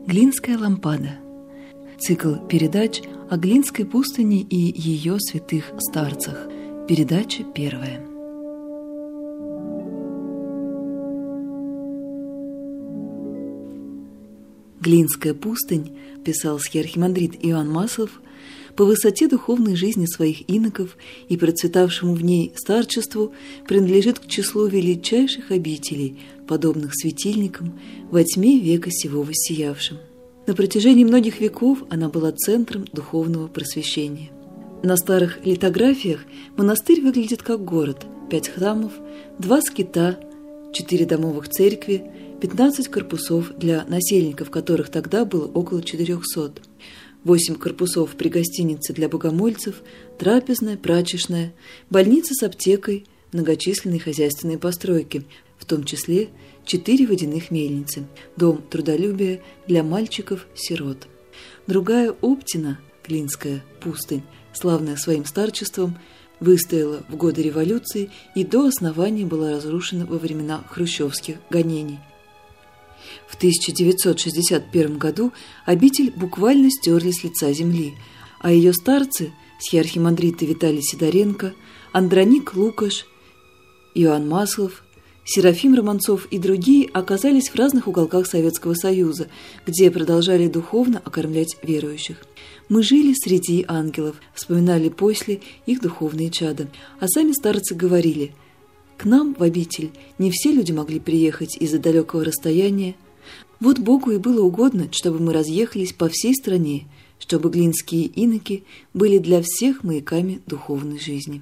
Глинская лампада. Цикл передач о Глинской пустыне и ее святых старцах. Передача первая. Глинская пустынь, писал архимандрит Иоанн Маслов, по высоте духовной жизни своих иноков и процветавшему в ней старчеству принадлежит к числу величайших обителей, подобных светильникам, во тьме века сего воссиявшим. На протяжении многих веков она была центром духовного просвещения. На старых литографиях монастырь выглядит как город: 5 храмов, 2 скита, 4 домовых церкви, 15 корпусов для насельников, которых тогда было около 400, 8 корпусов при гостинице для богомольцев, трапезная, прачечная, больница с аптекой, многочисленные хозяйственные постройки, в том числе 4 водяных мельницы, дом трудолюбия для мальчиков-сирот. Другая Оптина, Глинская пустынь, славная своим старчеством, выстояла в годы революции и до основания была разрушена во времена хрущевских гонений. В 1961 году обитель буквально стерли с лица земли, а ее старцы, архимандриты Виталий Сидоренко, Андроник Лукаш, Иоанн Маслов, Серафим Романцов и другие оказались в разных уголках Советского Союза, где продолжали духовно окормлять верующих. «Мы жили среди ангелов», вспоминали после их духовные чада, а сами старцы говорили: «К нам в обитель не все люди могли приехать из-за далекого расстояния. Вот Богу и было угодно, чтобы мы разъехались по всей стране, чтобы глинские иноки были для всех маяками духовной жизни».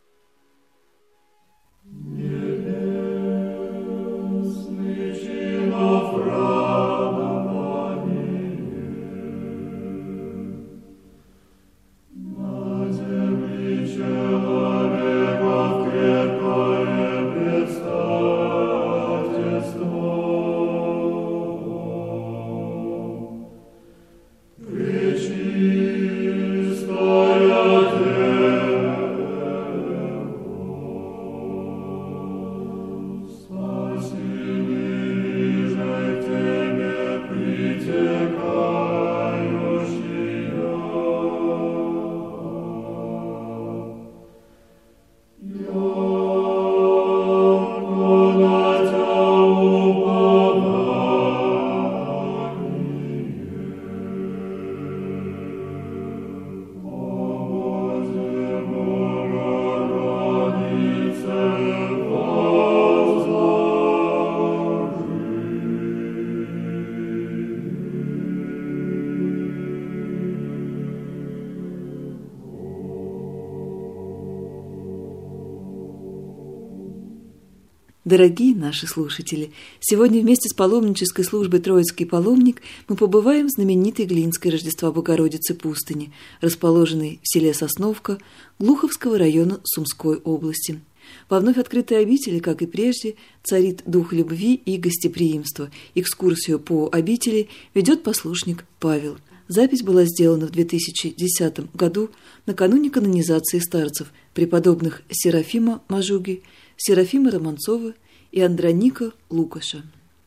Дорогие наши слушатели, сегодня вместе с паломнической службой «Троицкий паломник» мы побываем в знаменитой Глинской Рождества Богородицы пустыни, расположенной в селе Сосновка Глуховского района Сумской области. Во вновь открытой обители, как и прежде, царит дух любви и гостеприимства. Экскурсию по обители ведет послушник Павел. Запись была сделана в 2010 году накануне канонизации старцев, преподобных Серафима Мажуги, Серафима Романцова и Андроника Лукаша.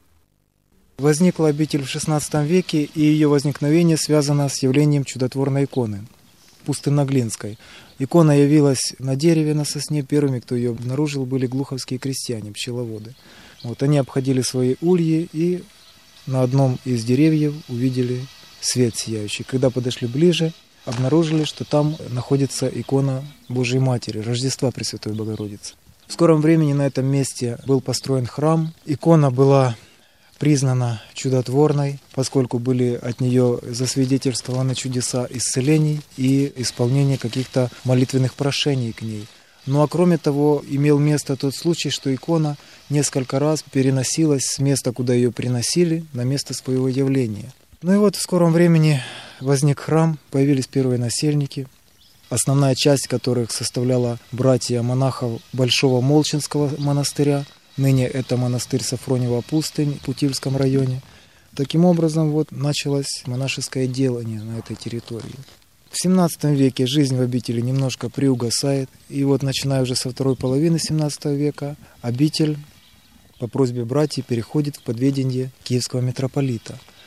Возникла обитель в XVI веке, и ее возникновение связано с явлением чудотворной иконы Пустынноглинской. Икона явилась на дереве на сосне. Первыми, кто ее обнаружил, были глуховские крестьяне, пчеловоды. Они обходили свои ульи и на одном из деревьев увидели свет сияющий. Когда подошли ближе, обнаружили, что там находится икона Божией Матери, Рождества Пресвятой Богородицы. В скором времени на этом месте был построен храм. Икона была признана чудотворной, поскольку были от нее засвидетельствованы чудеса исцелений и исполнения каких-то молитвенных прошений к ней. Ну а кроме того, имел место тот случай, что икона несколько раз переносилась с места, куда ее приносили, на место своего явления. Ну и в скором времени возник храм, появились первые насельники, основная часть которых составляла братья монахов Большого Молчинского монастыря. Ныне это монастырь Сафронева пустынь в Путильском районе. Таким образом, началось монашеское делание на этой территории. В XVII веке жизнь в обители немножко приугасает. И начиная уже со второй половины XVII века, обитель по просьбе братьев переходит в подведение киевского митрополита.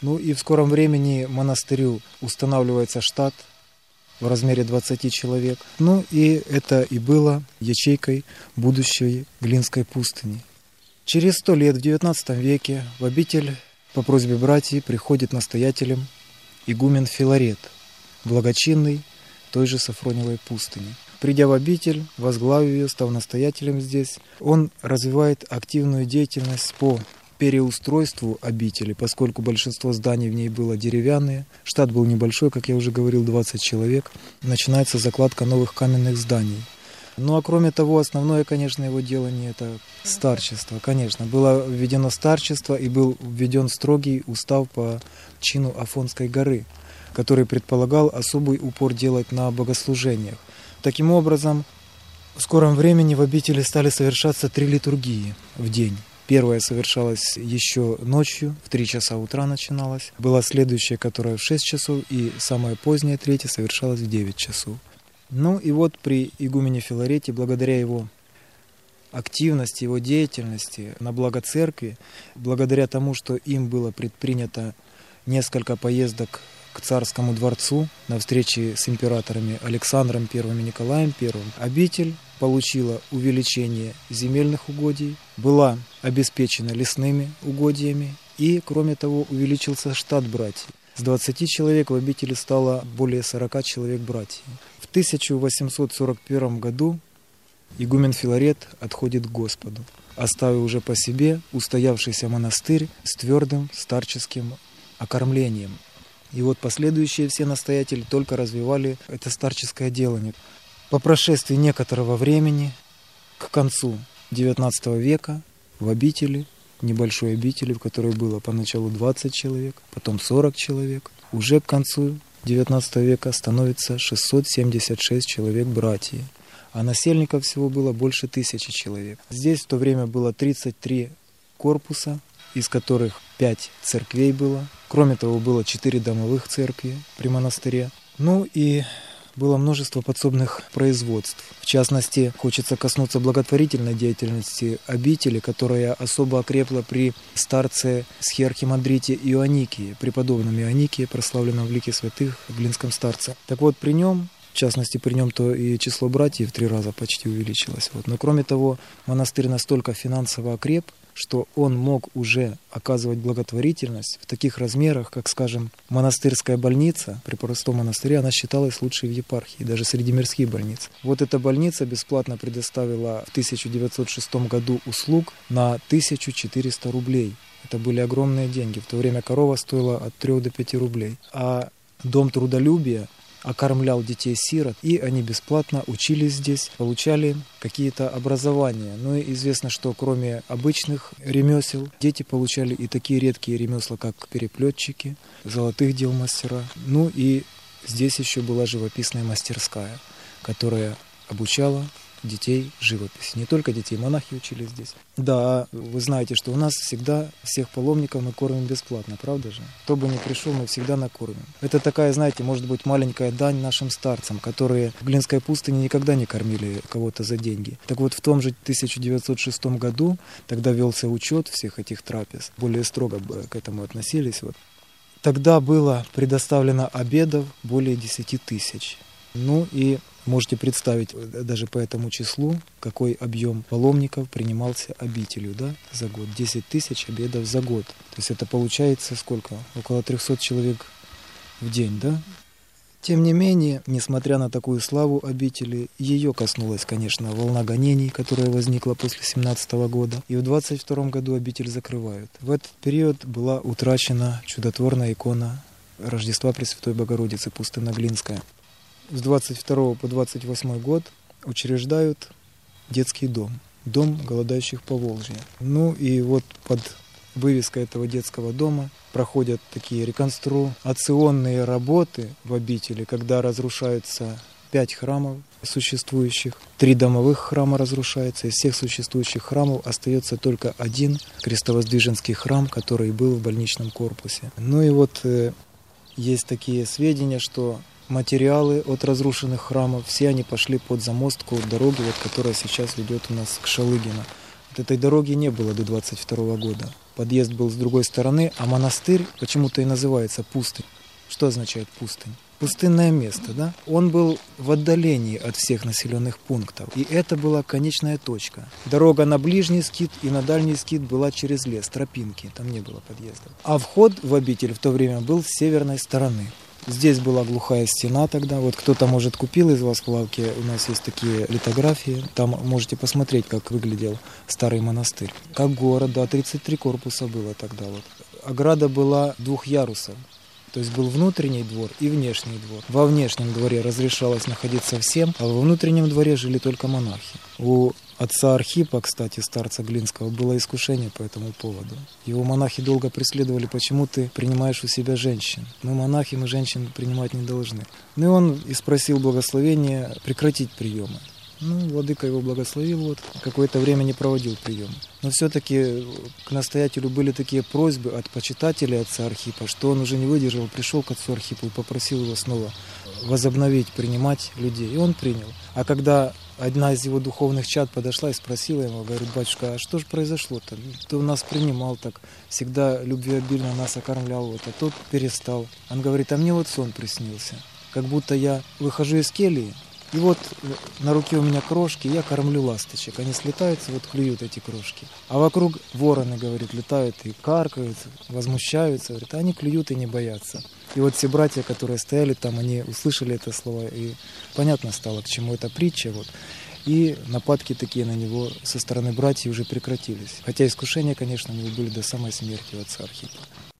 Ну и в скором времени монастырю устанавливается штат в размере 20 человек. Ну и это и было ячейкой будущей Глинской пустыни. Через 100 лет, в XIX веке, в обитель по просьбе братьев приходит настоятелем игумен Филарет, благочинный той же Сафроневой пустыни. Придя в обитель, возглавив ее, став настоятелем здесь, он развивает активную деятельность по переустройству обители, поскольку большинство зданий в ней было деревянные, штат был небольшой, как я уже говорил, 20 человек, начинается закладка новых каменных зданий. Ну а кроме того, основное, конечно, его делание – это старчество. Конечно, было введено старчество и был введен строгий устав по чину Афонской горы, который предполагал особый упор делать на богослужениях. Таким образом, в скором времени в обители стали совершаться 3 литургии в день. Первая совершалась еще ночью, в 3 часа утра начиналась. Была следующая, которая в 6 часов, и самая поздняя, третья, совершалась в 9 часов. Ну и вот при игумене Филарете, благодаря его активности, его деятельности на благо церкви, благодаря тому, что им было предпринято несколько поездок к царскому дворцу на встрече с императорами Александром I и Николаем I, обитель получила увеличение земельных угодий, была обеспечена лесными угодьями и, кроме того, увеличился штат братьев. С 20 человек в обители стало более 40 человек братьев. В 1841 году игумен Филарет отходит к Господу, оставив уже по себе устоявшийся монастырь с твердым старческим окормлением. И вот последующие все настоятели только развивали это старческое делание. По прошествии некоторого времени, к концу XIX века, в обители, небольшой обители, в которой было поначалу 20 человек, потом 40 человек, уже к концу XIX века становится 676 человек братьев, а насельников всего было больше 1000 человек. Здесь в то время было 33 корпуса, из которых 5 церквей было. Кроме того, было 4 домовых церкви при монастыре. Ну и было множество подсобных производств. В частности, хочется коснуться благотворительной деятельности обители, которая особо окрепла при старце схиархимандрите Ионикии, преподобном Ионикии, прославленном в лике святых, глинском старце. Так вот, при нем, в частности, при нем то и число братьев в 3 раза почти увеличилось. Но кроме того, монастырь настолько финансово окреп, что он мог уже оказывать благотворительность в таких размерах, как, скажем, монастырская больница, при простом монастыре, она считалась лучшей в епархии, даже среди мирских больниц. Вот эта больница бесплатно предоставила в 1906 году услуг на 1400 рублей. Это были огромные деньги. В то время корова стоила от 3 до 5 рублей. А дом трудолюбия окормлял детей-сирот, и они бесплатно учились здесь, получали какие-то образования. Ну и известно, что кроме обычных ремесел, дети получали и такие редкие ремесла, как переплетчики, золотых дел мастера. Ну и здесь еще была живописная мастерская, которая обучала детей живописи. Не только детей, монахи учились здесь. Да, вы знаете, что у нас всегда всех паломников мы кормим бесплатно, правда же? Кто бы ни пришел, мы всегда накормим. Это такая, знаете, может быть, маленькая дань нашим старцам, которые в Глинской пустыне никогда не кормили кого-то за деньги. Так вот, в том же 1906 году, тогда велся учет всех этих трапез, более строго к этому относились. Тогда было предоставлено обедов более 10 тысяч. Ну и можете представить даже по этому числу, какой объем паломников принимался обителью, да, за год. 10 тысяч обедов за год. То есть это получается сколько? Около 300 человек в день, да? Тем не менее, несмотря на такую славу обители, ее коснулась, конечно, волна гонений, которая возникла после 17 года. И в 22 году обитель закрывают. В этот период была утрачена чудотворная икона Рождества Пресвятой Богородицы Пустынноглинская. С 22 по 28 год учреждают детский дом, дом голодающих Поволжья. Ну и вот под вывеской этого детского дома проходят такие реконструационные работы в обители, когда разрушаются 5 храмов существующих, 3 домовых храма разрушаются, из всех существующих храмов остается только один крестовоздвиженский храм, который был в больничном корпусе. Ну и вот есть такие сведения, что материалы от разрушенных храмов, все они пошли под замостку дороги, которая сейчас ведет у нас к Шалыгину. Этой дороги не было до 22 года. подъезд был с другой стороны, а монастырь почему-то и называется пустынь. Что означает пустынь? Пустынное место, да? Он был в отдалении от всех населенных пунктов. И это была конечная точка. Дорога на ближний скит и на дальний скит была через лес, тропинки, там не было подъездов. А вход в обитель в то время был с северной стороны. Здесь была глухая стена тогда. Вот кто-то, может, купил из вас в лавке, у нас есть такие литографии. Там можете посмотреть, как выглядел старый монастырь. Как город, да, 33 корпуса было тогда. Вот. Ограда была 2 ярусов. То есть был внутренний двор и внешний двор. Во внешнем дворе разрешалось находиться всем, а во внутреннем дворе жили только монахи. У отца Архипа, кстати, старца Глинского, было искушение по этому поводу. Его монахи долго преследовали: почему ты принимаешь у себя женщин? Мы монахи, мы женщин принимать не должны. Ну и он и спросил благословения прекратить приемы. Ну, владыка его благословил, вот, какое-то время не проводил прием. Но все-таки к настоятелю были такие просьбы от почитателей отца Архипа, что он уже не выдержал, пришел к отцу Архипу и попросил его снова возобновить принимать людей. И он принял. А когда одна из его духовных чад подошла и спросила его, говорит: батюшка, а что же произошло-то? Ты у нас принимал так, всегда любвеобильно нас окормлял, вот, а тут перестал. Он говорит: а мне вот сон приснился, как будто я выхожу из кельи, и вот на руке у меня крошки, я кормлю ласточек. Они слетаются, вот клюют эти крошки. А вокруг вороны, говорит, летают и каркают, возмущаются. Говорит, а они клюют и не боятся. И вот все братья, которые стояли там, они услышали это слово, и понятно стало, к чему эта притча. Вот. И нападки такие на него со стороны братьев уже прекратились. Хотя искушения, конечно, у него были до самой смерти у отца Архипа.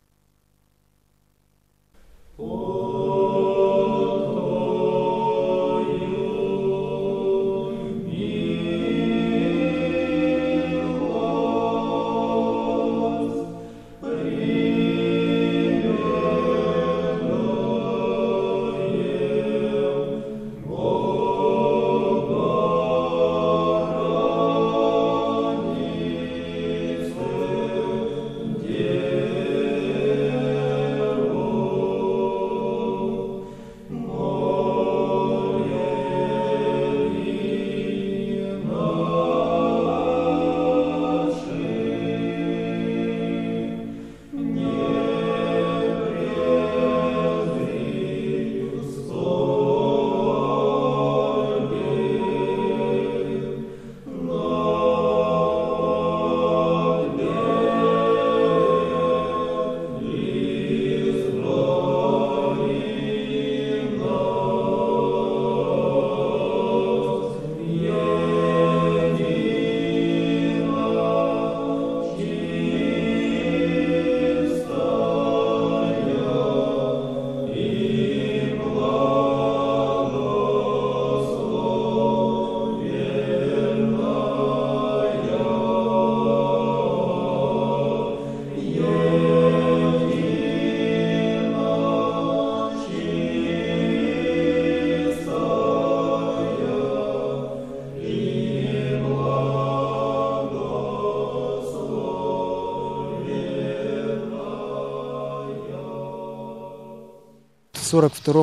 В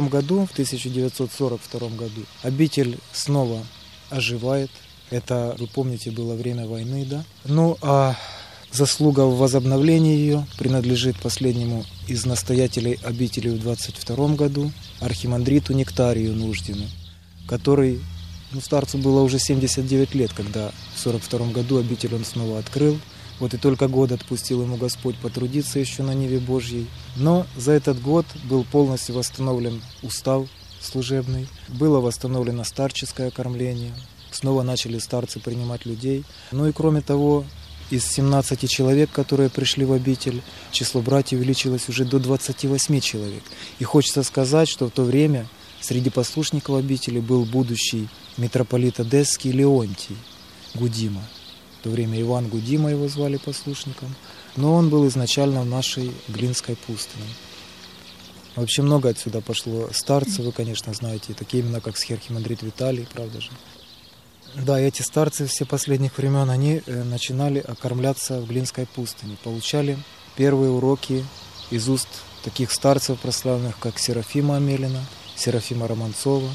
1942 году обитель снова оживает. Это, вы помните, было время войны, да? Ну, а заслуга в возобновлении ее принадлежит последнему из настоятелей обители в 1922 году, архимандриту Нектарию Нуждину, который, старцу было уже 79 лет, когда в 1942 году обитель он снова открыл. Вот и только год отпустил ему Господь потрудиться еще на Ниве Божьей. Но за этот год был полностью восстановлен устав служебный, было восстановлено старческое кормление, снова начали старцы принимать людей. Ну и кроме того, из 17 человек, которые пришли в обитель, число братьев увеличилось уже до 28 человек. И хочется сказать, что в то время среди послушников обители был будущий митрополит Одесский Леонтий Гудима. В то время Иван Гудима его звали послушником, но он был изначально в нашей Глинской пустыне. Вообще много отсюда пошло старцев, вы, конечно, знаете, такие имена, как схиархимандрит Виталий, правда же? Да, эти старцы все последних времен, они начинали окормляться в Глинской пустыне, получали первые уроки из уст таких старцев прославленных, как Серафима Амелина, Серафима Романцова,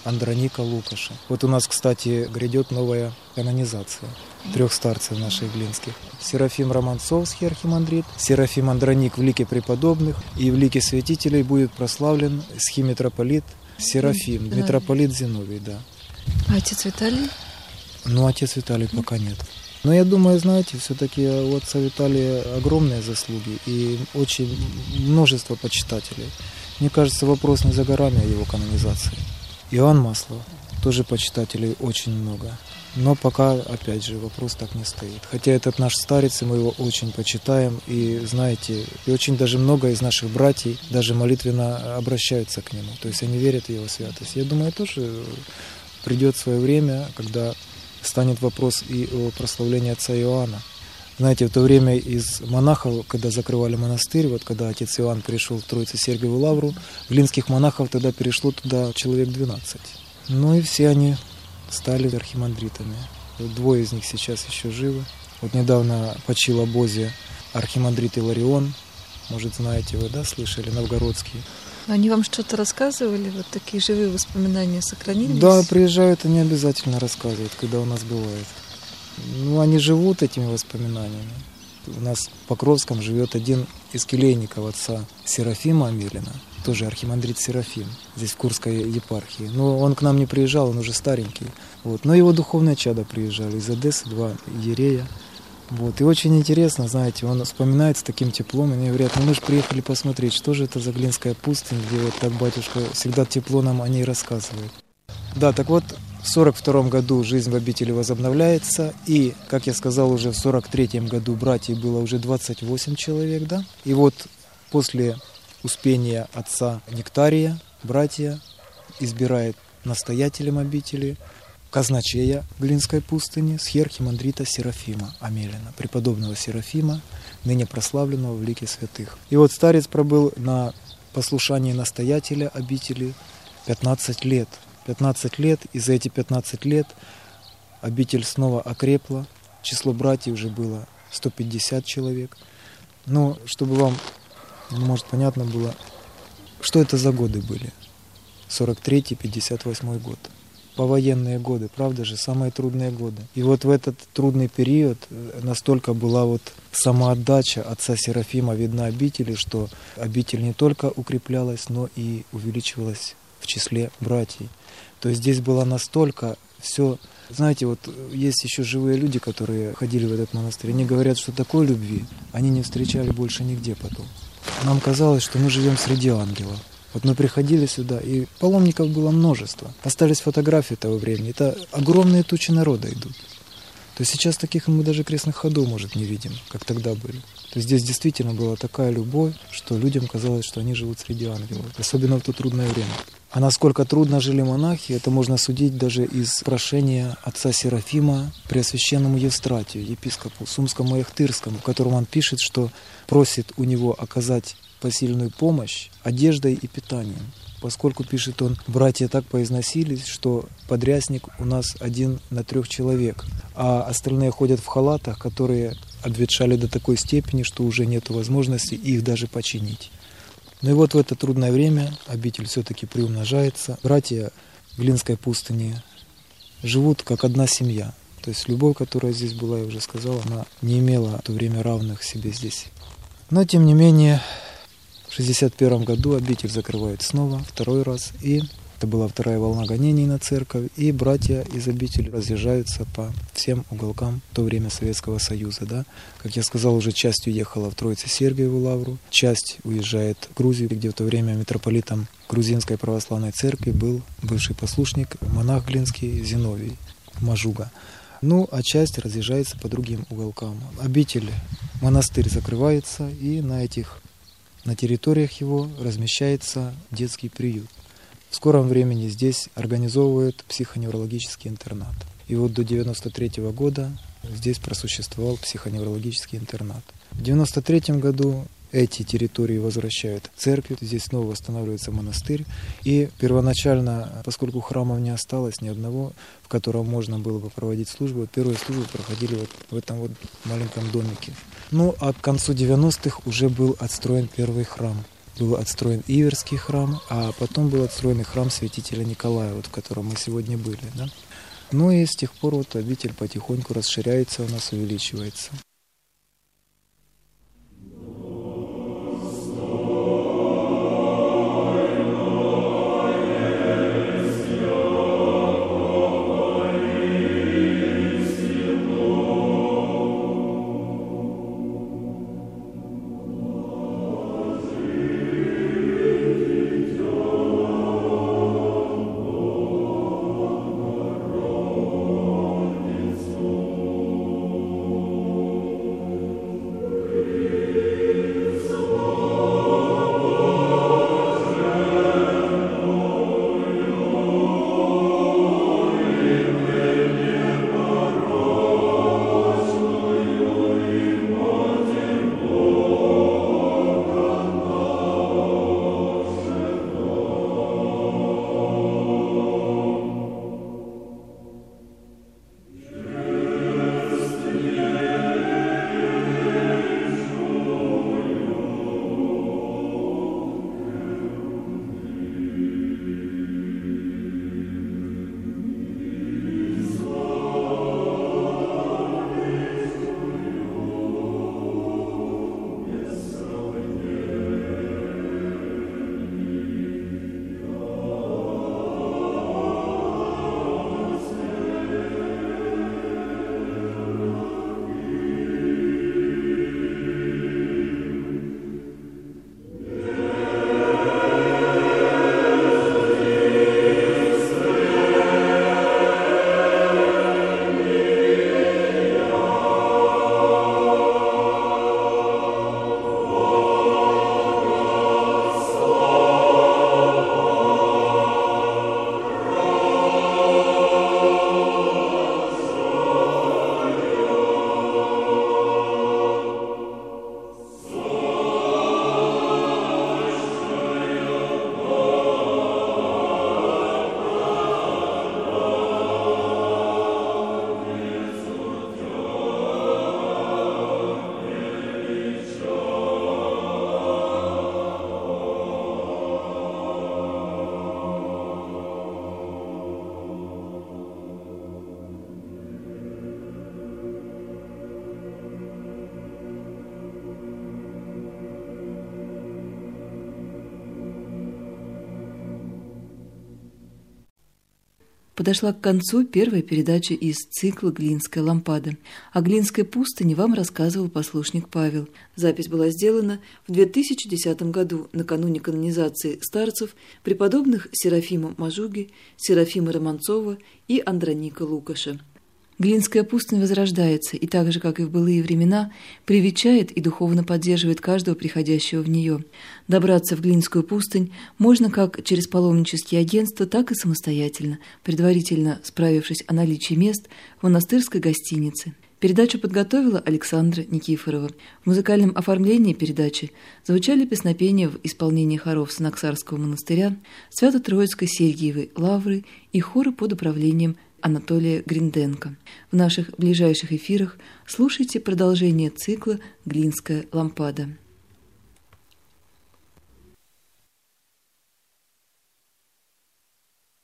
Андроника Лукаша. Вот у нас, кстати, грядет новая канонизация 3 старцев наших глинских. Серафим Романцовский архимандрит, Серафим Андроник в лике преподобных, и в лике святителей будет прославлен схимитрополит Серафим, митрополит Зиновий, да. А отец Виталий? Ну, отец Виталий пока нет. Но я думаю, знаете, все-таки у отца Виталия огромные заслуги и очень множество почитателей. Мне кажется, вопрос не за горами о его канонизации. Иоанн Маслов, тоже почитателей очень много. Но пока, опять же, вопрос так не стоит. Хотя этот наш старец, и мы его очень почитаем. И, знаете, и очень даже много из наших братьев даже молитвенно обращаются к нему. То есть они верят в его святость. Я думаю, тоже придет свое время, когда станет вопрос и о прославлении отца Иоанна. Знаете, в то время из монахов, когда закрывали монастырь, вот когда отец Иоанн перешел в Троице-Сергиеву лавру, глинских монахов тогда перешло туда человек 12. Ну и все они стали архимандритами. Вот 2 из них сейчас еще живы. Вот недавно почил обозе архимандрит Иларион, может, знаете вы, да, слышали, новгородский. Они вам что-то рассказывали? Вот такие живые воспоминания сохранились? Да, приезжают, они обязательно рассказывают, когда у нас бывает. Ну, они живут этими воспоминаниями. У нас в Покровском живет один из келейников отца Серафима Амелина, тоже архимандрит Серафим, здесь в Курской епархии. Но он к нам не приезжал, он уже старенький. Вот. Но его духовные чада приезжали из Одессы, 2 иерея. Вот. И очень интересно, знаете, он вспоминает с таким теплом, и они говорят, ну мы же приехали посмотреть, что же это за Глинская пустынь, где вот так батюшка всегда тепло нам о ней рассказывает. Да, так вот, в 1942 году жизнь в обители возобновляется, и, как я сказал, уже в 1943 году братьев было уже 28 человек, да? И вот после успения отца Нектария братья избирают настоятелем обители казначея Глинской пустыни схиархимандрита Серафима Амелина, преподобного Серафима, ныне прославленного в лике святых. И вот старец пробыл на послушании настоятеля обители 15 лет. 15 лет, и за эти 15 лет обитель снова окрепла, число братьев уже было 150 человек. Но чтобы вам, может, понятно было, что это за годы были? 43-58 год. Повоенные годы, правда же, самые трудные годы. И вот в этот трудный период настолько была вот самоотдача отца Серафима видна обители, что обитель не только укреплялась, но и увеличивалась в числе братьев. То есть здесь было настолько все... Знаете, вот есть еще живые люди, которые ходили в этот монастырь. Они говорят, что такой любви они не встречали больше нигде потом. Нам казалось, что мы живем среди ангелов. Вот мы приходили сюда, и паломников было множество. Остались фотографии того времени. Это огромные тучи народа идут. То есть сейчас таких мы даже крестных ходов, может, не видим, как тогда были. То есть здесь действительно была такая любовь, что людям казалось, что они живут среди ангелов. Особенно в то трудное время. А насколько трудно жили монахи, это можно судить даже из прошения отца Серафима Преосвященному Евстратию, епископу Сумскому и Ахтырскому, в котором он пишет, что просит у него оказать посильную помощь одеждой и питанием. Поскольку, пишет он, братья так поизносились, что подрясник у нас 1 на 3 человек, а остальные ходят в халатах, которые обветшали до такой степени, что уже нет возможности их даже починить. Ну и вот в это трудное время обитель все-таки приумножается. Братья в Глинской пустыне живут как одна семья. То есть любовь, которая здесь была, я уже сказал, она не имела в то время равных себе здесь. Но тем не менее, в 1961 году обитель закрывают снова, 2-й раз, и это была 2-я волна гонений на церковь, и братья из обители разъезжаются по всем уголкам в то время Советского Союза. Да? Как я сказал, уже часть уехала в Троице-Сергиеву лавру, часть уезжает в Грузию, где в то время митрополитом Грузинской православной церкви был бывший послушник, монах глинский Зиновий Мажуга. Ну, а часть разъезжается по другим уголкам. Обитель, монастырь закрывается, и на территориях его размещается детский приют. В скором времени здесь организовывают психоневрологический интернат. И вот до 1993 года здесь просуществовал психоневрологический интернат. В 1993 году эти территории возвращают в церковь, здесь снова восстанавливается монастырь. И первоначально, поскольку храмов не осталось ни одного, в котором можно было бы проводить службу, первые службы проходили вот в этом вот маленьком домике. Ну, а к концу 90-х уже был отстроен первый храм. был отстроен Иверский храм, а потом был отстроен и храм святителя Николая, вот в котором мы сегодня были. Да? Ну и с тех пор вот обитель потихоньку расширяется, у нас увеличивается. Подошла к концу первая передача из цикла «Глинская лампада». О Глинской пустыне вам рассказывал послушник Павел. Запись была сделана в 2010 году, накануне канонизации старцев преподобных Серафима Мажуги, Серафима Романцова и Андроника Лукаша. Глинская пустынь возрождается и так же, как и в былые времена, привечает и духовно поддерживает каждого приходящего в нее. Добраться в Глинскую пустынь можно как через паломнические агентства, так и самостоятельно, предварительно справившись о наличии мест в монастырской гостинице. Передачу подготовила Александра Никифорова. В музыкальном оформлении передачи звучали песнопения в исполнении хоров Санаксарского монастыря, Свято-Троицкой Сергиевой лавры и хоры под управлением Анатолия Гринденко. В наших ближайших эфирах слушайте продолжение цикла «Глинская лампада».